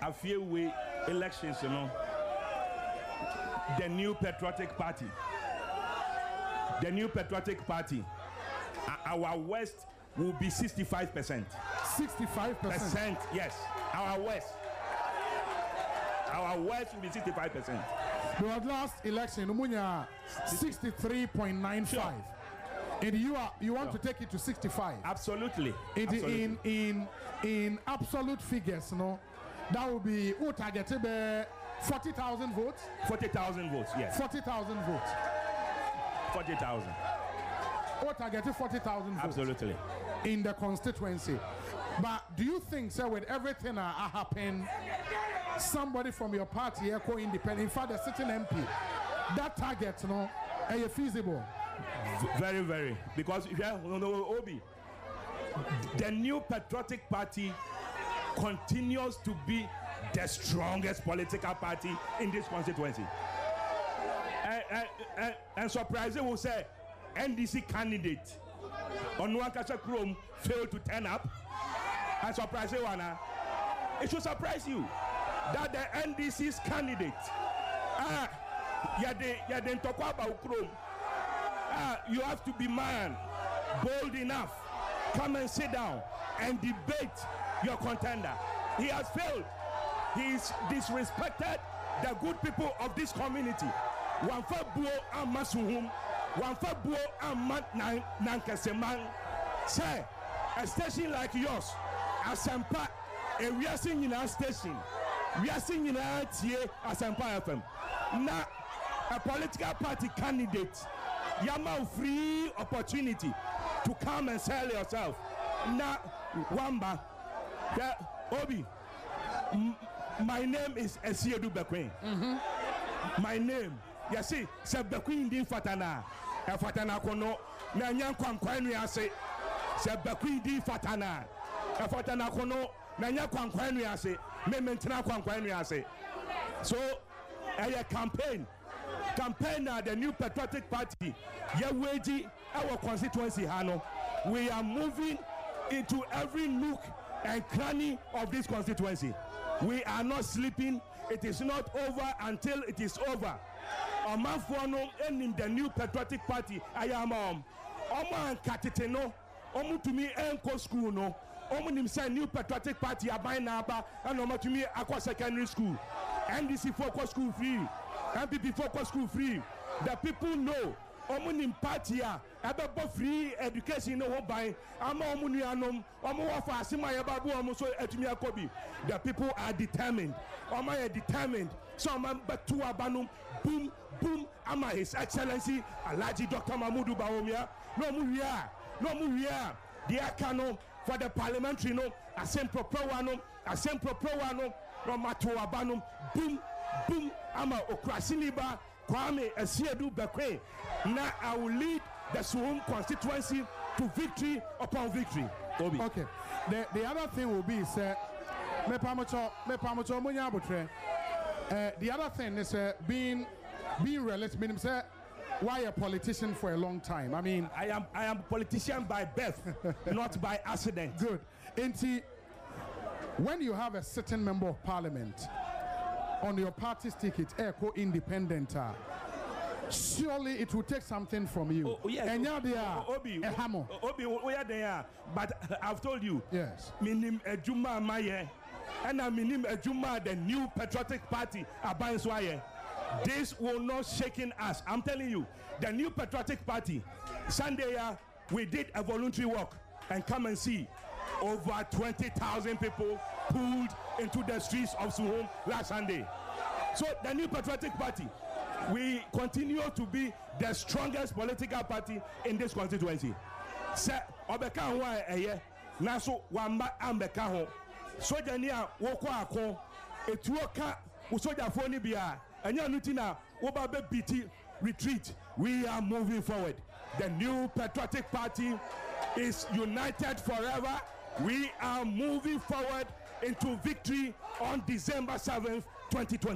a few way elections, you know. The New Patriotic Party. The New Patriotic Party. Our West will be 65%. 65%? Yes. Our West will be 65%. The last election, Umunya 63.95. Sure. And you want to take it to 65? Absolutely. In absolute figures, no, that will be targeted 40,000 votes. 40,000 votes. Yes. 40,000 votes. 40,000. Targeted 40,000 votes. Absolutely. In the constituency. But do you think, sir, with everything that happened, somebody from your party, independent, in fact, the sitting MP, that target, you know, are feasible? Very, very. Because if you have Obi, the New Patriotic Party continues to be the strongest political party in this constituency. And surprising will say, NDC candidate Onwakasha Krom failed to turn up. And surprising one, it should surprise you that the NDC's candidate, you have to be man, bold enough, come and sit down and debate your contender. He has failed. He's disrespected the good people of this community. One for Buo and Masuhum, one for Buo and Nankaseman. Say, a station like yours, Asampa, and we are singing in our station. We are singing in our TA Asampa FM. Now, a political party candidate, Yama free opportunity to come and sell yourself. Now, Wamba, Obi, my name is Esiedu Bekwin. My name, you see, se Bekwin din fatana. E fatana kono, na nyan kwankwanu ya se. Se Bekwin din fatana. E fatana kono, na nyan kwankwanu ya se. Me mentina kwankwanu ya se. So, a campaign the New Patriotic Party, Yaweji, our constituency, Hano. We are moving into every nook and cranny of this constituency. We are not sleeping. It is not over until it is over. Omanfuano in the New Patriotic Party, I am Oman Katiteno, Omutumi Enko School, no. Omunim New Patriotic Party, Abai Naba, and Omatumi Aqua Secondary School. NDC Focus School free. MPP Focus School free. The people know. Omunim party about free education no one buying. The people are determined. Determined. So I'm back to Abanum. Boom, boom. Ama His Excellency Alhaji Dr. Mahmoud Bawumia. No muria. The Akano for the parliamentary no. Asempro Pro no matter Abanum. Boom, boom. Ama Okrasiniba. Kwame Esiedu Bekwe. Now I will lead the Suhum constituency to victory upon victory. Obi. Okay. The other thing will be, sir, the other thing is being realistic. Meaning, sir, why a politician for a long time? I mean, I am a politician by birth, not by accident. Good. When you have a certain member of parliament on your party's ticket, Echo Independent, surely it will take something from you. Oh, yes. And now they are Obi, a hammer. Obi, we are there. But I've told you, yes. Minim Ejuma Maye, and I minim Ejuma, the New Patriotic Party, Abanswaye. This will not shaking us. I'm telling you, the New Patriotic Party, Sunday, we did a voluntary walk, and come and see. Over 20,000 people pulled into the streets of Suhum last Sunday. So the New Patriotic Party, we continue to be the strongest political party in this constituency. Sir, Obeka Hwa eye, Naso Wamba Ambeka ho. Sojania woko akon, etuoka usoja foni bia, anya nutina wobabe biti retreat. We are moving forward. The New Patriotic Party is united forever. We are moving forward into victory on December 7th, 2020.